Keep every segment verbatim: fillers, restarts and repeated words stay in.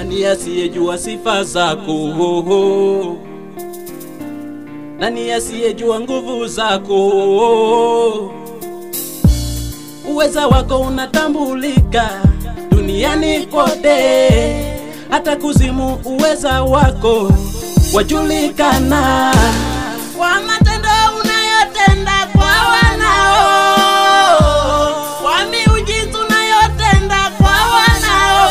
Nani asiyejua sifa zako? Nani asiyejua nguvu zako? Uweza wako unatambulika duniani kote, hata kuzimu uweza wako wajulikana. Kwa matendo unayotenda kwa wanao, kwa miujiza unayotenda kwa wanao.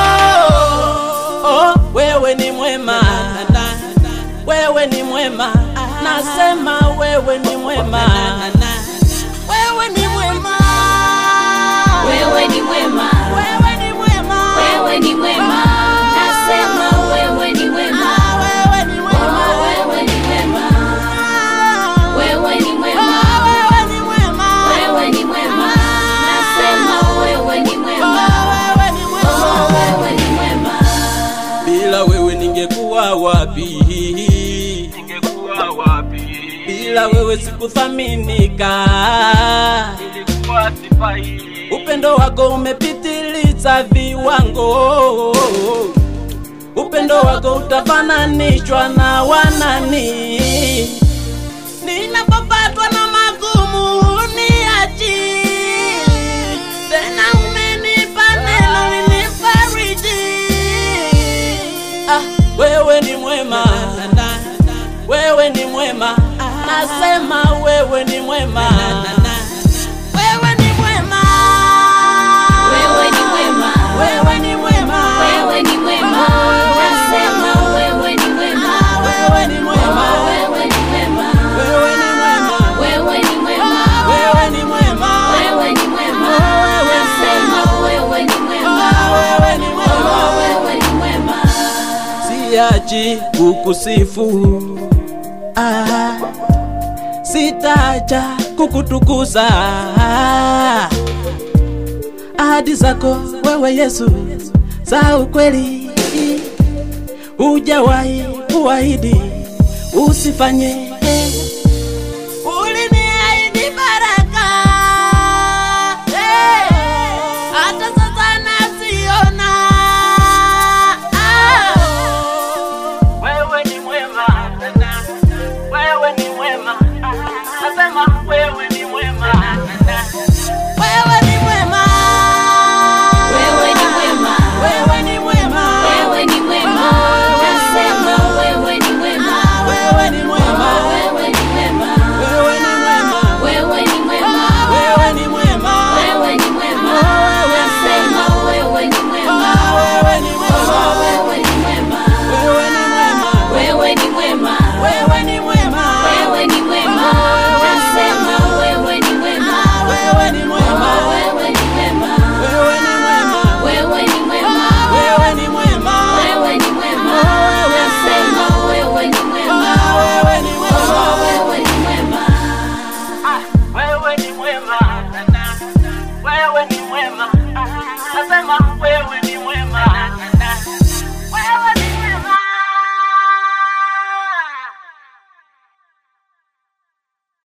Oh, wewe ni mwema, wewe ni mwema, nasema wewe ni mwema, wewe ni mwema, wewe ni mwema, wewe ni mwema, wewe ni mwema, nasema wewe ni mwema, wewe ni mwema, wewe ni mwema, wewe ni mwema, wewe ni mwema, wewe ni mwema, nasema wewe ni mwema, wewe ni mwema, wewe ni mwema. Bila wewe ningekuwa wapi? Ningekuwa wapi? Bila wewe sikuthaminika, nilikuwa sifai. Upendo wako umepitiliza viwango, upendo wako utafananishwa na wanani? Ninapopatwa na magumu uniachi, tena umenipa neno linifariji. Ah, wewe ni mwema, wewe ni mwema, nasema wewe ni mwema, wewe ni mwema, Wewe ni mwema, wewe ni mwema, wewe ni mwema, nasema wewe ni mwema, wewe ni mwema, wewe ni mwema, wewe ni mwema, wewe ni mwema, wewe ni mwema, wewe ni mwema, nasema wewe ni mwema, wewe ni mwema, wewe ni mwema. siachi kukusifu, ah, sitacha kukutukuza. Ahadi zako wewe Yesu za ukweli, hujawahi kuahidi usifanye.